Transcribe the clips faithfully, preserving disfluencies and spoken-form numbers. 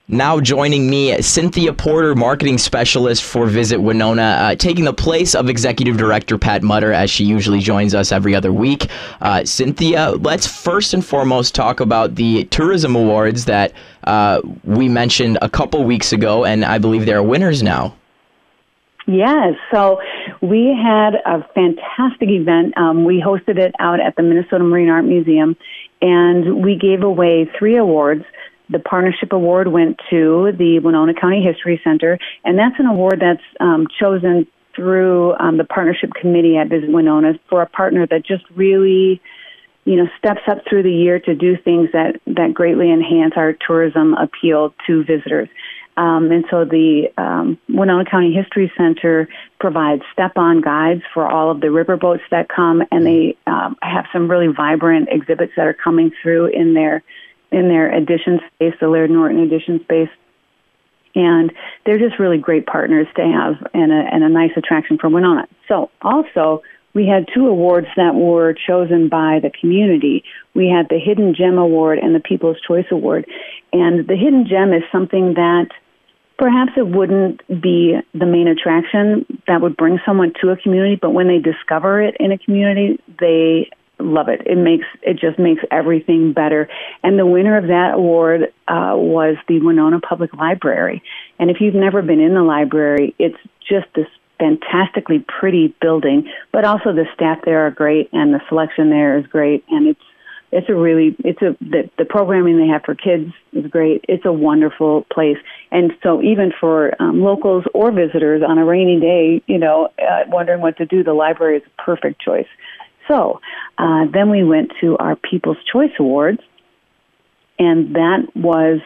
Now joining me, Cynthia Porter, marketing specialist for Visit Winona, uh, taking the place of Executive Director Pat Mutter, as she usually joins us every other week. Uh, Cynthia, let's first and foremost talk about the Tourism Awards that uh, we mentioned a couple weeks ago, and I believe there are winners now. Yes, so we had a fantastic event. Um, we hosted it out at the Minnesota Marine Art Museum, and we gave away three awards. The Partnership Award went to the Winona County History Center, and that's an award that's um, chosen through um, the Partnership Committee at Visit Winona for a partner that just really, you know, steps up through the year to do things that, that greatly enhance our tourism appeal to visitors. Um, and so the um, Winona County History Center provides step-on guides for all of the riverboats that come, and they um, have some really vibrant exhibits that are coming through in their in their edition space, the Laird Norton edition space. And they're just really great partners to have and a, and a nice attraction for Winona. So also, we had two awards that were chosen by the community. We had the Hidden Gem Award and the People's Choice Award. And the Hidden Gem is something that perhaps it wouldn't be the main attraction that would bring someone to a community, but when they discover it in a community, they love it. It makes it just makes everything better. And the winner of that award uh, was the Winona Public Library. And if you've never been in the library, it's just this fantastically pretty building, but also the staff there are great and the selection there is great. And it's it's a really it's a the, the programming they have for kids is great. It's a wonderful place. And so even for um, locals or visitors on a rainy day, you know, uh, wondering what to do, the library is a perfect choice. So uh, then we went to our People's Choice Awards, and that was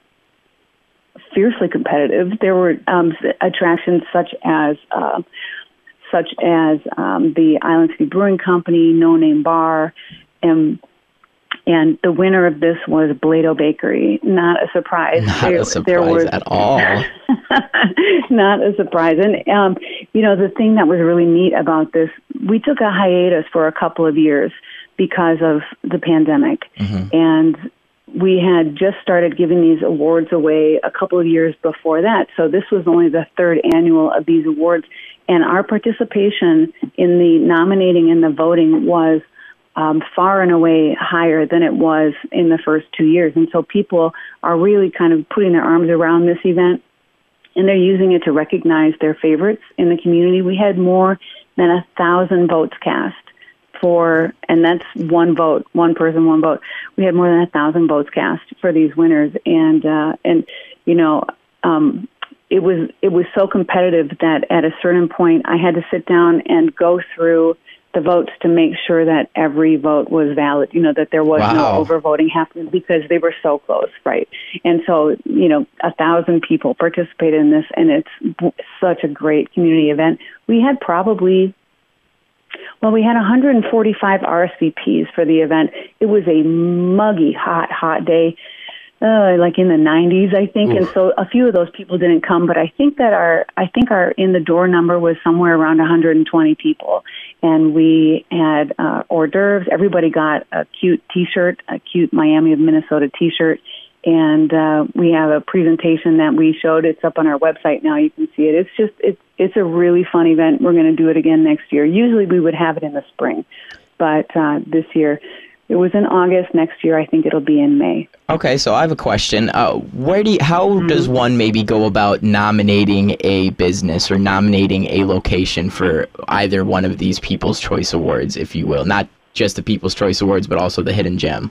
fiercely competitive. There were um, attractions such as uh, such as um, the Island City Brewing Company, No Name Bar, and and the winner of this was Blado Bakery. Not a surprise. Not there, a surprise there was, at all. Not a surprise. And, um, you know, the thing that was really neat about this, we took a hiatus for a couple of years because of the pandemic. Mm-hmm. And we had just started giving these awards away a couple of years before that. So this was only the third annual of these awards. And our participation in the nominating and the voting was Um, far and away higher than it was in the first two years. And so people are really kind of putting their arms around this event, and they're using it to recognize their favorites in the community. We had more than a thousand votes cast for, and that's one vote, one person, one vote. We had more than a thousand votes cast for these winners. And, uh, and, you know, um, it was, it was so competitive that at a certain point I had to sit down and go through the votes to make sure that every vote was valid, you know, that there was Wow. no overvoting happening because they were so close, right? And so, you know, a thousand people participated in this, and it's such a great community event. We had probably, well, we had one hundred forty-five R S V Ps for the event. It was a muggy, hot, hot day. Uh, like in the nineties, I think. Oof. And so a few of those people didn't come, but I think that our, I think our in the door number was somewhere around one hundred twenty people. And we had uh, hors d'oeuvres. Everybody got a cute T-shirt, a cute Miami of Minnesota T-shirt. And uh, we have a presentation that we showed. It's up on our website now. You can see it. It's just, it's, it's a really fun event. We're going to do it again next year. Usually we would have it in the spring, but uh, this year, it was in August. Next year, I think it'll be in May. Okay, so I have a question. Uh, where do you, how mm-hmm. does one maybe go about nominating a business or nominating a location for either one of these People's Choice Awards, if you will? Not just the People's Choice Awards, but also the Hidden Gem.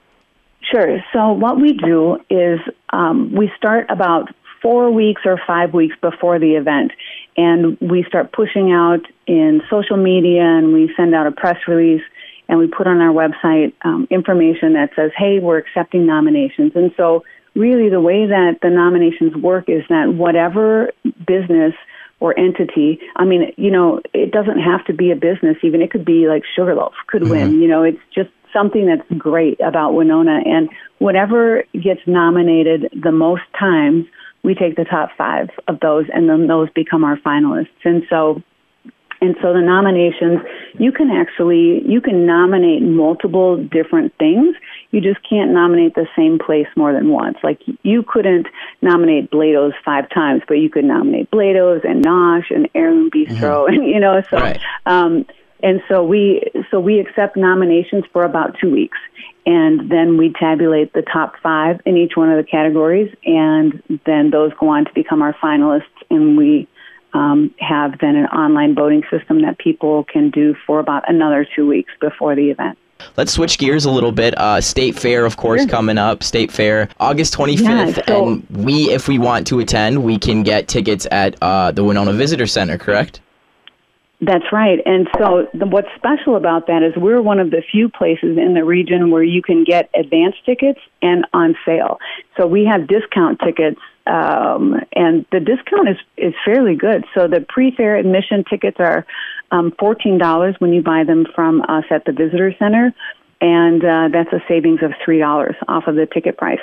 Sure. So what we do is um, we start about four weeks or five weeks before the event, and we start pushing out in social media, and we send out a press release, and we put on our website um, information that says, hey, we're accepting nominations. And so really the way that the nominations work is that whatever business or entity, I mean, you know, it doesn't have to be a business even. It could be like Sugarloaf could mm-hmm. win. You know, it's just something that's great about Winona. And whatever gets nominated the most times, we take the top five of those, and then those become our finalists. And so And so the nominations, you can actually, you can nominate multiple different things. you just can't nominate the same place more than once. Like you couldn't nominate Blado's five times, but you could nominate Blado's and Nosh and Heirloom Bistro, mm-hmm. and you know, so right. um, and so we so we accept nominations for about two weeks, and then we tabulate the top five in each one of the categories, and then those go on to become our finalists, and we um, have then an online voting system that people can do for about another two weeks before the event. Let's switch gears a little bit. Uh, State Fair, of course, sure. coming up. State Fair, August twenty-fifth. Yeah, so, and we, if we want to attend, we can get tickets at uh, the Winona Visitor Center, correct? That's right. And so the, what's special about that is we're one of the few places in the region where you can get advance tickets and on sale. So we have discount tickets, um, and the discount is, is fairly good. So the pre-fair admission tickets are um, fourteen dollars when you buy them from us at the Visitor Center, and uh, that's a savings of three dollars off of the ticket price.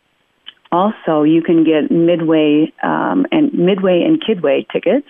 Also, you can get Midway um, and Midway and Kidway tickets,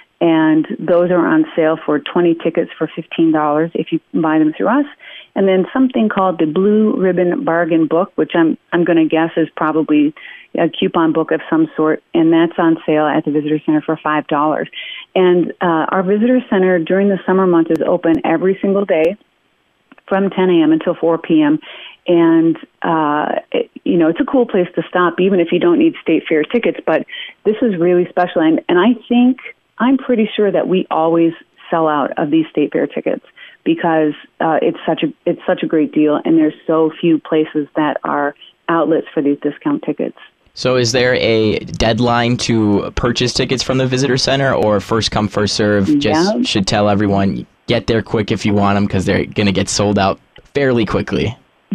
and those are on sale for twenty tickets for fifteen dollars if you buy them through us. And then something called the Blue Ribbon Bargain Book, which I'm I'm going to guess is probably a coupon book of some sort, and that's on sale at the Visitor Center for five dollars. And uh, our Visitor Center during the summer months is open every single day from ten a.m. until four p.m., and, uh, it, you know, it's a cool place to stop, even if you don't need State Fair tickets, but this is really special. And, and I think, I'm pretty sure that we always sell out of these State Fair tickets because uh, it's such a it's such a great deal, and there's so few places that are outlets for these discount tickets. So is there a deadline to purchase tickets from the Visitor Center, or first come, first serve? Just yeah. should tell everyone, get there quick if you want them, because they're going to get sold out fairly quickly.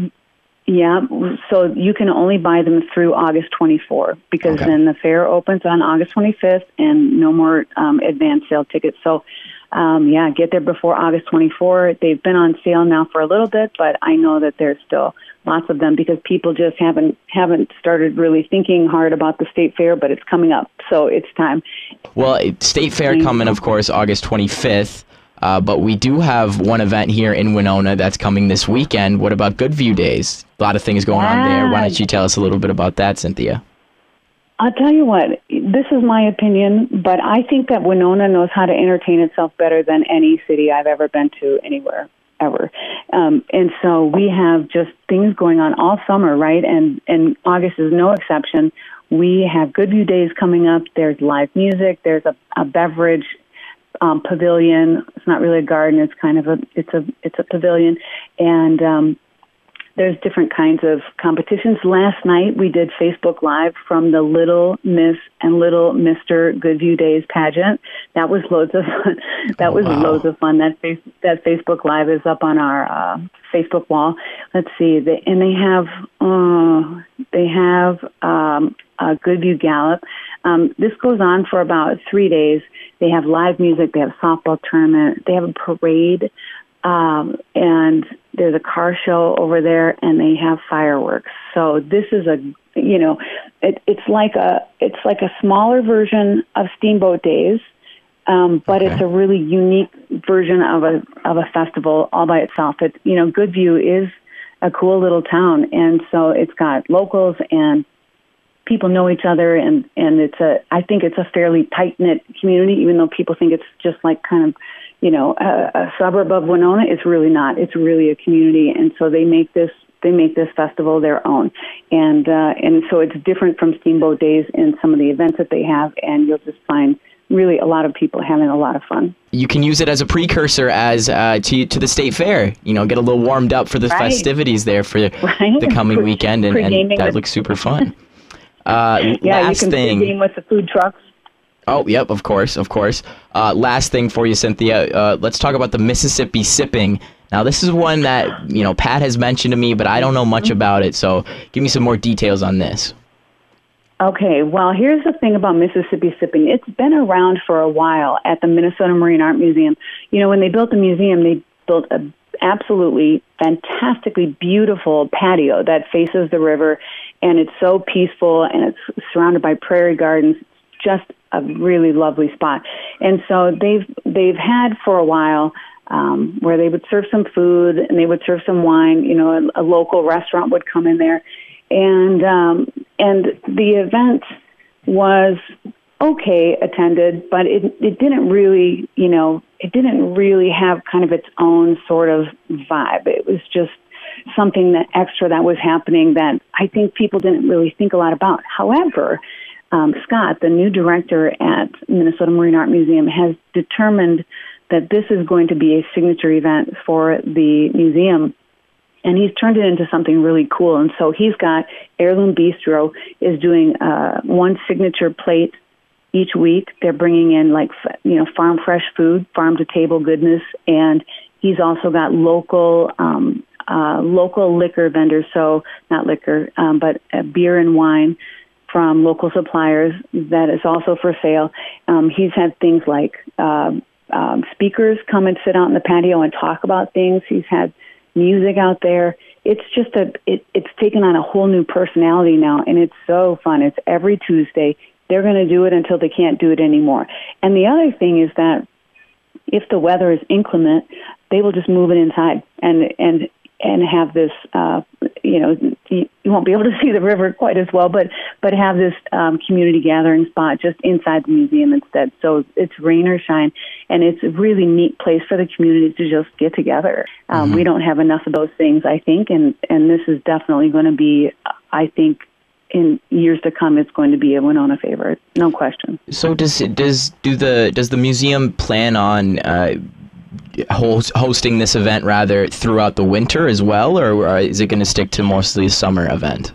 Yeah, so you can only buy them through August twenty-fourth, because okay. then the fair opens on August twenty-fifth, and no more um, advance sale tickets. So, um, yeah, get there before August twenty-fourth. They've been on sale now for a little bit, but I know that there's still lots of them because people just haven't haven't started really thinking hard about the State Fair, but it's coming up, so it's time. Well, State Fair coming, of course, August twenty-fifth. Uh, but we do have one event here in Winona that's coming this weekend. What about Goodview Days? A lot of things going on there. Why don't you tell us a little bit about that, Cynthia? I'll tell you what, this is my opinion, but I think that Winona knows how to entertain itself better than any city I've ever been to anywhere, ever. Um, and so we have just things going on all summer, right? And, and August is no exception. We have Goodview Days coming up. There's live music. There's a, a beverage Um, pavilion. It's not really a garden. It's kind of a it's a it's a pavilion, and um, there's different kinds of competitions. Last night we did Facebook Live from the Little Miss and Little Mister Goodview Days pageant. That was loads of fun. that was wow. loads of fun. That face that Facebook Live is up on our uh, Facebook wall. Let's see, they, and they have uh, they have um, a Goodview Gallop. Um, this goes on for about three days. They have live music, they have a softball tournament, they have a parade, um, and there's a car show over there, and they have fireworks. So this is a, you know, it, it's like a it's like a smaller version of Steamboat Days, um, but okay. it's a really unique version of a of a festival all by itself. It, you know, Goodview is a cool little town, and so it's got locals and people know each other, and, and it's a, I think it's a fairly tight-knit community, even though people think it's just like kind of, you know, a, a suburb of Winona. It's really not. It's really a community, and so they make this, they make this festival their own. And, uh, and so it's different from Steamboat Days and some of the events that they have, and you'll just find really a lot of people having a lot of fun. You can use it as a precursor as uh, to to the State Fair. You know, get a little warmed up for the right. festivities there for right. the coming weekend, and, and that looks super fun. Uh, yeah, last you can thing. game with the food trucks. Oh, yep, of course, of course. Uh, last thing for you, Cynthia. Uh, let's talk about the Mississippi Sipping. Now, this is one that, you know, Pat has mentioned to me, but I don't know much about it. So give me some more details on this. Okay, well, here's the thing about Mississippi Sipping. It's been around for a while at the Minnesota Marine Art Museum. You know, when they built the museum, they built a absolutely fantastically beautiful patio that faces the river, and it's so peaceful, and it's surrounded by prairie gardens. It's just a really lovely spot. And so they've they've had for a while um, where they would serve some food and they would serve some wine. You know, a, a local restaurant would come in there, and um, and the event was okay attended, but it it didn't really, you know, it didn't really have kind of its own sort of vibe. It was just something that extra that was happening that I think people didn't really think a lot about. However, um, Scott, the new director at Minnesota Marine Art Museum, has determined that this is going to be a signature event for the museum, and he's turned it into something really cool. And so he's got Heirloom Bistro is doing uh, one signature plate each week. They're bringing in, like, you know, farm fresh food, farm to table goodness, and he's also got local um, uh, local liquor vendors. So not liquor, um, but uh, beer and wine from local suppliers that is also for sale. Um, he's had things like uh, um, speakers come and sit out in the patio and talk about things. He's had music out there. It's just a it, it's taken on a whole new personality now, and it's so fun. It's every Tuesday. They're going to do it until they can't do it anymore. And the other thing is that if the weather is inclement, they will just move it inside and and and have this, uh, you know, you won't be able to see the river quite as well, but but have this um, community gathering spot just inside the museum instead. So it's rain or shine, and it's a really neat place for the community to just get together. Um, mm-hmm. We don't have enough of those things, I think, and, and this is definitely going to be, I think, in years to come, it's going to be a Winona favorite, no question. So does does do the does the museum plan on uh, host, hosting this event rather throughout the winter as well, or is it going to stick to mostly a summer event?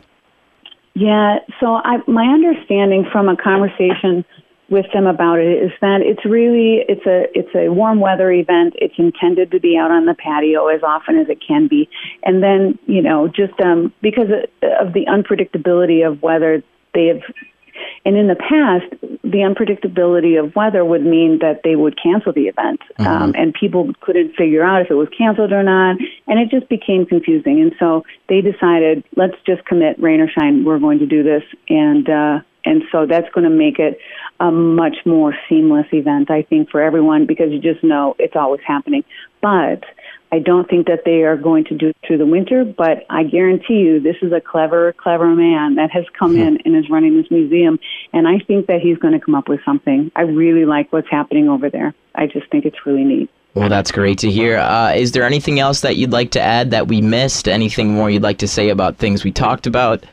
Yeah. So I, my understanding from a conversation with them about it is that it's really it's a it's a warm weather event. It's intended to be out on the patio as often as it can be, and then, you know, just um, because of the unpredictability of weather, they have, and in the past, the unpredictability of weather would mean that they would cancel the event, mm-hmm. um, and people couldn't figure out if it was canceled or not, and it just became confusing. And so they decided, let's just commit, rain or shine, we're going to do this, and uh, and so that's going to make it a much more seamless event, I think, for everyone, because you just know it's always happening. But I don't think that they are going to do it through the winter, but I guarantee you this is a clever, clever man that has come in and is running this museum, and I think that he's going to come up with something. I really like what's happening over there. I just think it's really neat. Well, that's great to hear. Uh, is there anything else that you'd like to add that we missed? Anything more you'd like to say about things we talked about?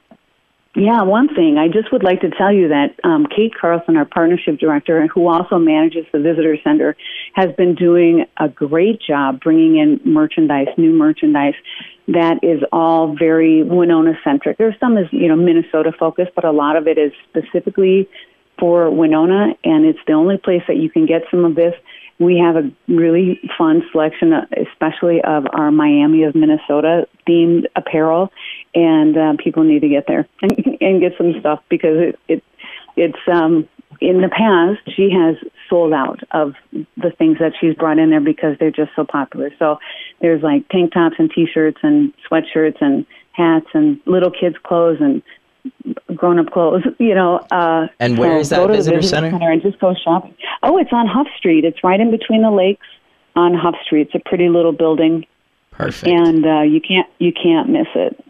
Yeah, one thing. I just would like to tell you that um, Kate Carlson, our partnership director, who also manages the visitor center, has been doing a great job bringing in merchandise, new merchandise that is all very Winona-centric. There's some is, you know, Minnesota-focused, but a lot of it is specifically for Winona, and it's the only place that you can get some of this. We have a really fun selection, especially of our Miami of Minnesota themed apparel, and uh, people need to get there and, and get some stuff, because it, it it's um, in the past she has sold out of the things that she's brought in there because they're just so popular. So there's like tank tops and T-shirts and sweatshirts and hats and little kids' clothes and grown-up clothes, you know. Uh, and where so is that go to visitor, the visitor center? center and just go shopping. Oh, it's on Huff Street. It's right in between the lakes on Huff Street. It's a pretty little building. Perfect. And uh, you can't you can't miss it.